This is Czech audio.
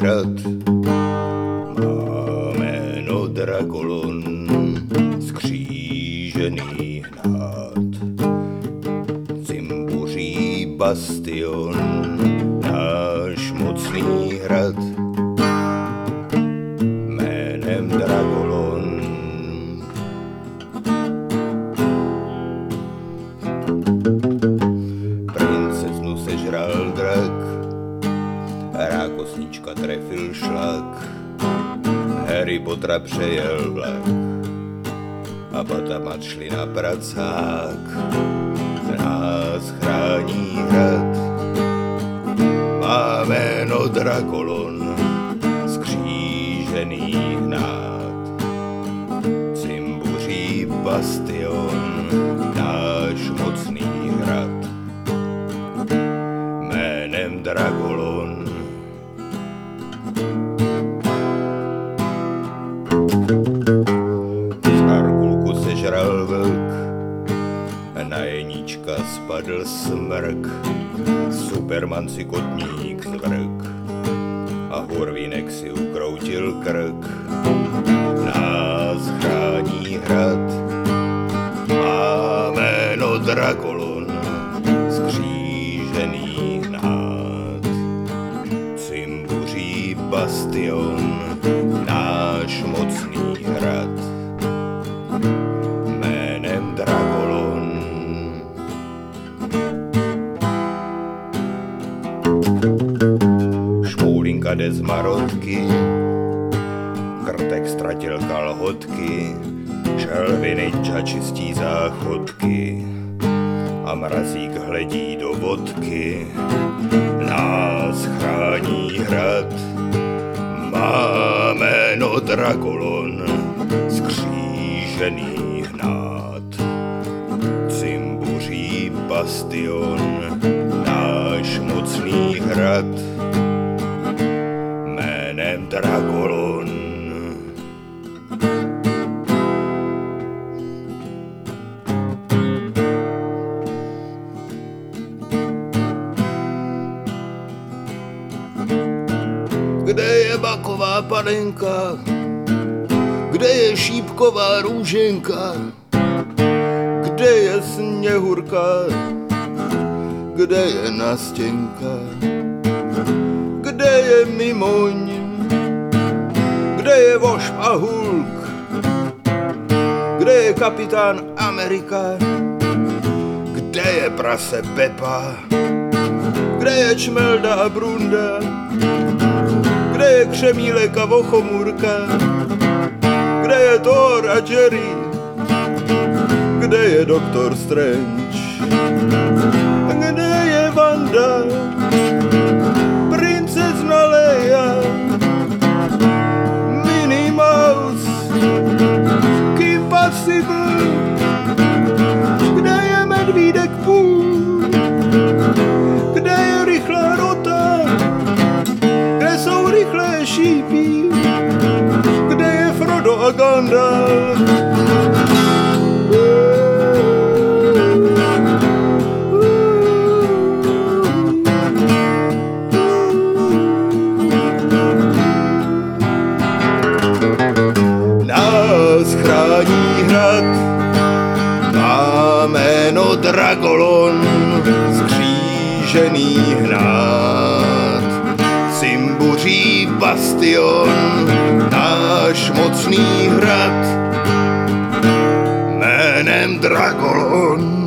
hrad. Má jméno Dragolon, skřížený hnát. Cimbuří bastion, náš mocný hrad. Jménem Dragolon. Princeznu sežral drak, rákosnička trefil šlak, Harry Pottera přejel vlak a Batamat šli na pracák. Nás chrání hrad, má jméno Dragolon, skřížený hnát. Cimbuří bastion, náš mocný hrad. Jménem Dragolon. Z Argulku sežral vlk, na jeníčka spadl smrk, Superman si kotník zvrk a Hurvínek si ukroutil krk. Nás chrání hrad, má jméno Dragolon, skřížený hnát. Cimbuří bastion, náš mocný hrad. Jménem Dragolon. Šmoulinka jde z marotky, Krtek ztratil kalhotky, Šelvinejča čistí záchodky a Mrazík hledí do vodky. Nás chrání hrad, má jméno Dragolon, skřížený hnát. Cimbuří bastion, náš mocný hrad. Jménem Dragolon. Kde je baková panenka? Kde je šípková růženka? Kde je Sněhurka? Kde je Nastěnka? Kde je Mimoň? Kde je Vošp a Hulk? Kde je Kapitán Amerika? Kde je prase Pepa? Kde je Čmelda a Brunda? Kde je Křemílek a Vochomůrka? Kde je Thor a Jerry? Kde je Doktor Strange? Kde je Wanda? Princezna Leia? Minnie Mouse? Kim Possible? Kde je Medvídek Půl? Kde je rychlá Rota? Kde jsou rychlé šípy? Kde je Frodo a Gandalf? Nás chrání hrad, má jméno Dragolon, skřížený hnát. Cimbuří bastion, náš mocný hrad. Jménem Dragolon.